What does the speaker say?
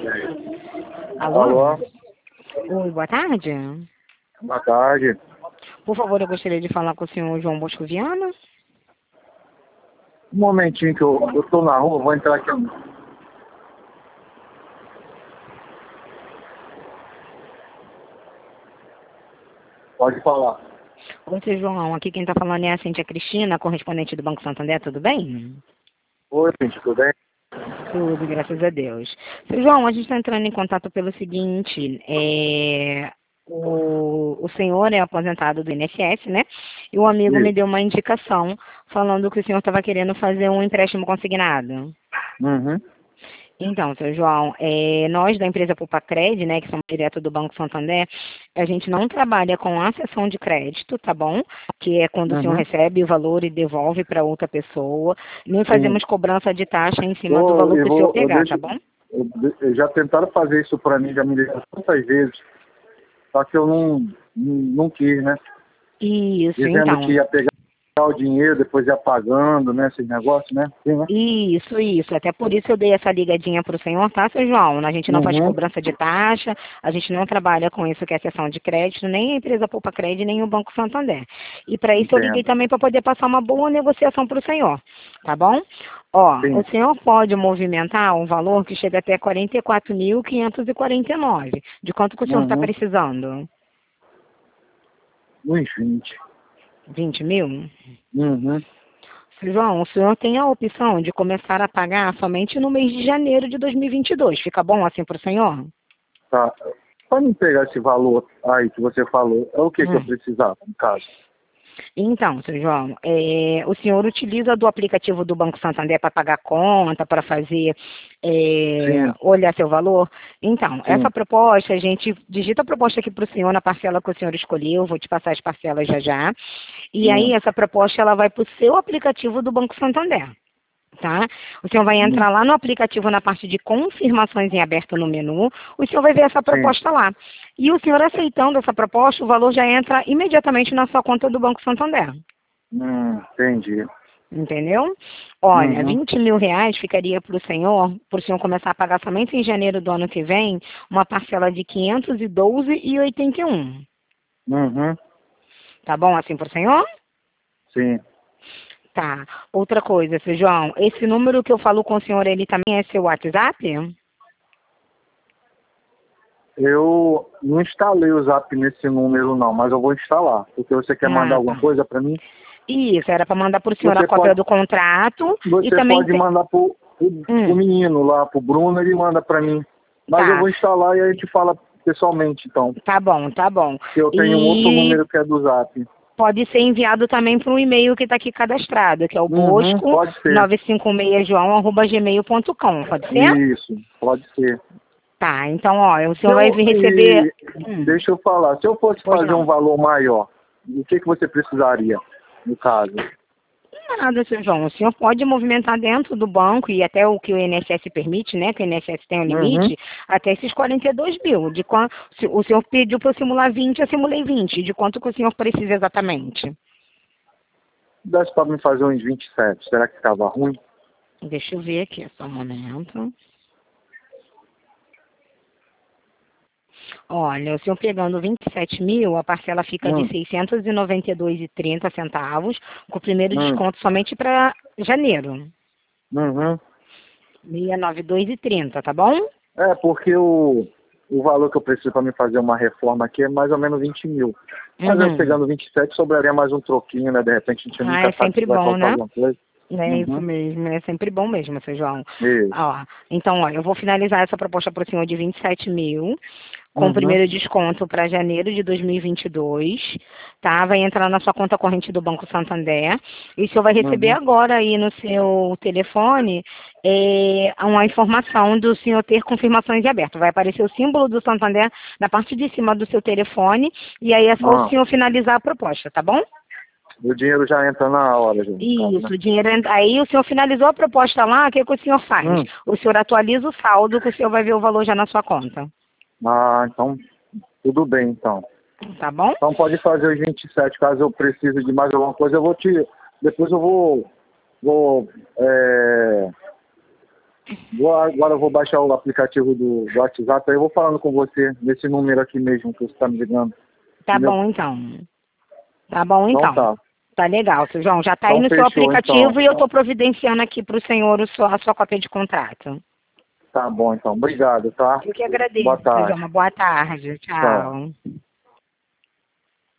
Alô? Alô? Oi, boa tarde. Boa tarde. Por favor, eu gostaria de falar com o senhor João Bosco Viana. Um momentinho que eu tô na rua, vou entrar aqui. Pode falar. Oi, seu João. Aqui quem está falando é a Cíntia Cristina, correspondente do Banco Santander. Tudo bem? Oi, gente, tudo bem? Tudo, graças a Deus. Seu João, a gente está entrando em contato pelo seguinte, o senhor é aposentado do INSS, né? E o amigo me Isso. deu uma indicação falando que o senhor estava querendo fazer um empréstimo consignado. Uhum. Então, seu João, nós da empresa Pupacred, né, que somos direto do Banco Santander, a gente não trabalha com a cessão de crédito, tá bom? Que é quando o senhor Uhum. recebe o valor e devolve para outra pessoa. Nem Sim. fazemos cobrança de taxa em cima do valor que o senhor pegar, tá bom? Já tentaram fazer isso pra mim, já me ligaram tantas vezes, só que eu não quis, né? Isso, Dizendo que então. ia pegar o dinheiro, depois ia pagando, né? Esse negócio, né? Sim, né? Isso. Até por isso eu dei essa ligadinha para o senhor, tá, seu João? A gente não faz Uhum. cobrança de taxa, a gente não trabalha com isso que é cessão de crédito, nem a empresa Pupacred, nem o Banco Santander. E para isso eu liguei Entendo. também para poder passar uma boa negociação para o senhor, tá bom? Ó, o Sim. senhor pode movimentar um valor que chega até 44.549. De quanto que o senhor está Uhum. precisando? Uns 20. 20 mil? Uhum. Seu João, o senhor tem a opção de começar a pagar somente no mês de janeiro de 2022. Fica bom assim para o senhor? Tá. Para me pegar esse valor aí que você falou, é o que eu precisava, no caso? Então, seu João, o senhor utiliza do aplicativo do Banco Santander para pagar conta, para fazer, Sim, olhar seu valor? Então, essa sim. proposta, a gente digita a proposta aqui para o senhor na parcela que o senhor escolheu, vou te passar as parcelas já já. E aí, essa proposta, ela vai para o seu aplicativo do Banco Santander. Tá? O senhor vai Hum, entrar lá no aplicativo na parte de confirmações em aberto no menu, o senhor vai ver essa sim. proposta lá. E o senhor aceitando essa proposta, o valor já entra imediatamente na sua conta do Banco Santander. Entendi. Entendeu? Olha, Uhum, 20 mil reais ficaria para o senhor começar a pagar somente em janeiro do ano que vem, uma parcela de 512,81. uhum, Tá bom assim para o senhor? sim. Tá. Outra coisa, seu João, esse número que eu falo com o senhor, ele também é seu WhatsApp? Eu não instalei o Zap nesse número não, mas eu vou instalar. Porque você quer mandar Ah, alguma tá. coisa para mim? Isso, era para mandar para o senhor a Você cópia pode, do contrato e você também pode mandar pro Hum, menino lá, pro Bruno, ele manda para mim. Mas eu tá, vou instalar e a gente fala pessoalmente, então. tá bom, tá bom. Que eu tenho um outro E número que é do Zap. pode ser enviado também para um e-mail que está aqui cadastrado, que é o Uhum, pode ser. bosco956joão@gmail.com, pode ser? Isso, pode ser. Tá, então, ó, o Se senhor vai eu, receber... e, deixa eu falar, se eu fosse Pois fazer um não. valor maior, o que você precisaria, no caso? Nada, seu João. O senhor pode movimentar dentro do banco e até o que o INSS permite, né? Que o INSS tem um Uhum. limite, até esses 42 mil. Se o senhor pediu para eu simular 20, eu simulei 20. De quanto que o senhor precisa exatamente? Desse para me fazer uns 27, será que ficava ruim? Deixa eu ver aqui, só um momento. Olha, o senhor pegando 27 mil, a parcela fica de Hum, 692,30 centavos, com o primeiro hum, desconto somente para janeiro. uhum. 692,30, tá bom? É, porque o valor que eu preciso para me fazer uma reforma aqui é mais ou menos 20 mil. Mas eu Uhum. pegando 27, sobraria mais um troquinho, né? De repente a gente Ah, nunca é sabe sempre se vai bom, faltar né? alguma coisa. É isso Uhum. mesmo, é sempre bom mesmo, seu João. Isso. Ó, então, ó, eu vou finalizar essa proposta para o senhor de 27 mil, com o Uhum. primeiro desconto para janeiro de 2022, tá? Vai entrar na sua conta corrente do Banco Santander. E o senhor vai receber Uhum. agora aí no seu telefone uma informação do senhor ter confirmações em aberto. Vai aparecer o símbolo do Santander na parte de cima do seu telefone, e aí é só o Ah, senhor finalizar a proposta, tá bom? o dinheiro já entra na hora, gente, no caso, né? Isso, o dinheiro. Aí o senhor finalizou a proposta lá, o que, que o senhor faz? Hum. O senhor atualiza o saldo, que o senhor vai ver o valor já na sua conta. Ah, então, tudo bem, então. Tá bom? Então pode fazer os 27, caso eu precise de mais alguma coisa, eu vou te... Depois eu vou Agora eu vou baixar o aplicativo do WhatsApp, aí eu vou falando com você nesse número aqui mesmo que você está me ligando. Tá Entendeu? bom, então. Tá bom, então. Então tá. Tá legal, seu João. Já tá aí Então no seu fechou, aplicativo então. e eu tô providenciando aqui pro senhor a sua cópia de contrato. Tá bom, então. Obrigado, tá? Eu que agradeço, Boa seu João. tarde. Uma boa tarde. Tchau. Tchau.